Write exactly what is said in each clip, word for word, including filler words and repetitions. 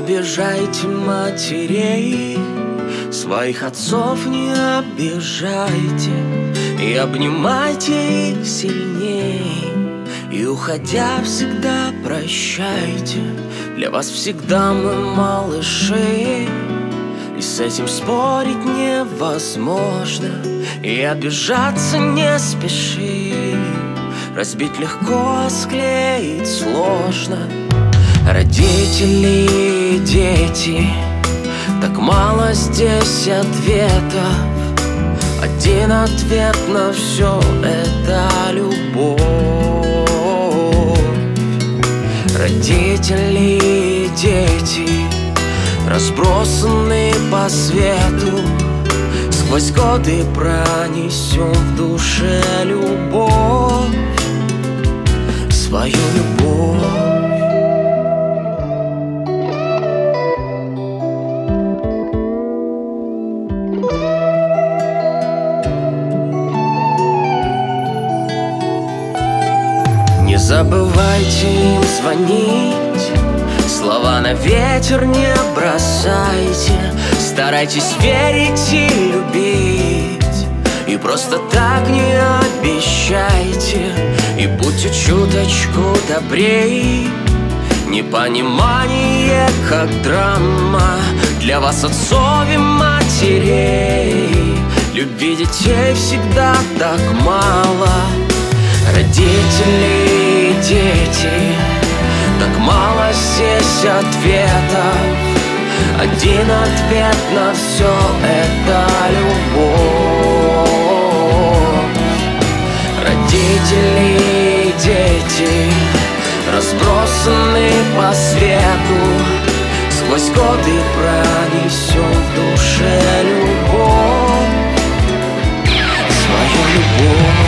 обижайте матерей, своих отцов не обижайте, и обнимайте их сильней, и уходя всегда прощайте. Для вас всегда мы малыши, и с этим спорить невозможно, и обижаться не спеши. Разбить легко, а склеить сложно. Родители и дети, так мало здесь ответов. Один ответ на все — это любовь. Родители и дети, разбросаны по свету, сквозь годы пронесем в душе любовь, свою любовь. Не забывайте им звонить, слова на ветер не бросайте. Старайтесь верить и любить, и просто так не обещайте. И будьте чуточку добрей. Непонимание как драма для вас, отцов и матерей. Любви детей всегда так мало. Родители и дети, так мало здесь ответов. Один ответ на все — это любовь. Родители и дети, разбросаны по свету, сквозь годы пронесем в душе любовь, свою любовь.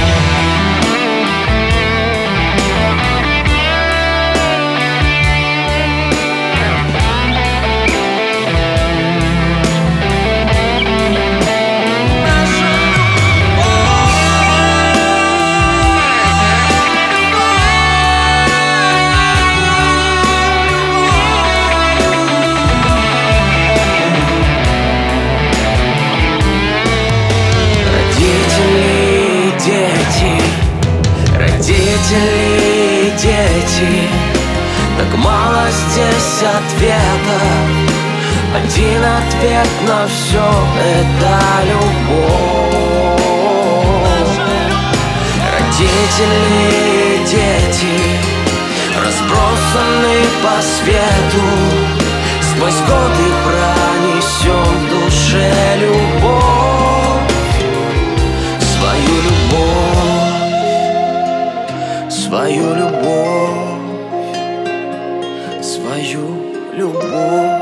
Родители и дети, так мало здесь ответов. Один ответ на все — это любовь. Родители и дети, разбросаны по свету, сквозь годы пронесем в душе любовь, свою любовь, свою любовь, свою любовь.